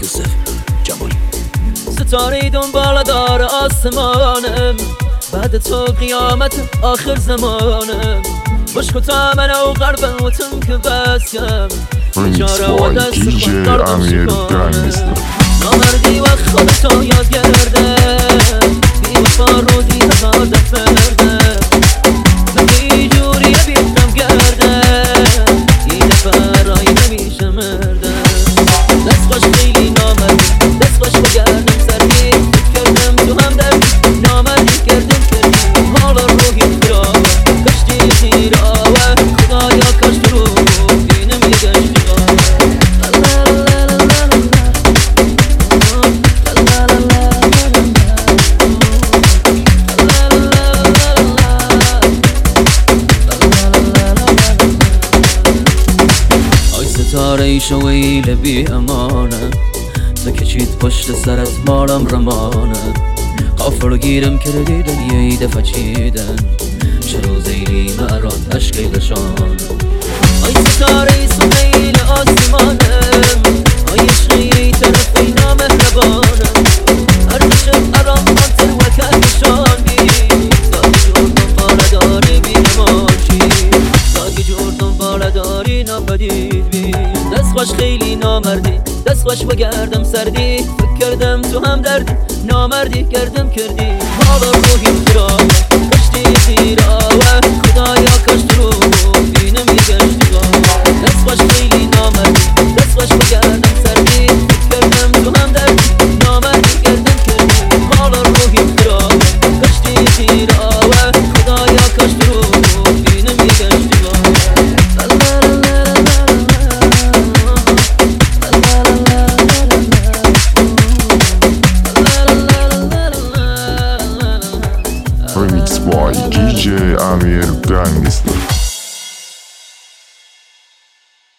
یوسف جمالی. ستاره دنبال دار آسمانم، بعد تو قیامت آخر زمانم. مشکو تا من و غرب وطن که بس کم بیچاره و دست خود دردم شکنم. نامردی و خودتو یاد کرده، بی وفا روزی هزار دفعه مرده. بگی جوری بیتم کرده، یه دفعه رای نمیشه مرده. دست باش خیلی نامردی، دست باش بگردم سردی. کردم تو هم دردی، نامردی کردم کردی. حالا روحی خرابه، کشتی خیراوه. خدایا کاش تو رو بینم یه گشتی ستاره ای شویل بی امانه، تو کشید پشت سرت مالم رمانه. قافل رو گیرم کردی دنیای دفع چیدن، چرا زیلی مران عشقی لشان. آی ستاره ای سویل آسمانم، آی عشقی طرفی نامهربانم. ارزشت ارام منتر و کهشان بی، ساگی جور دنبال داری بی نماشی. ساگی جور دنبال داری نپدید بی. دست خوش خیلی نامردی، دست خوش بگردم سردی. فکر کردم تو هم دردی، نامردی کردم کردی. حالا روحی خرابه، کشتی خیراوه. خدایا کاش تو رو بینم یه گشتی گاه. دست خوش خیلی نامردی، دست خوش بگردم سردی. فکر کردم تو هم دردی، نامردی کردم کردی. حالا روحی خرابه، کشتی خیراوه. خدایا کاش تو رو بینم یه گشتی گاه. Remix by DJ Amir Gangster.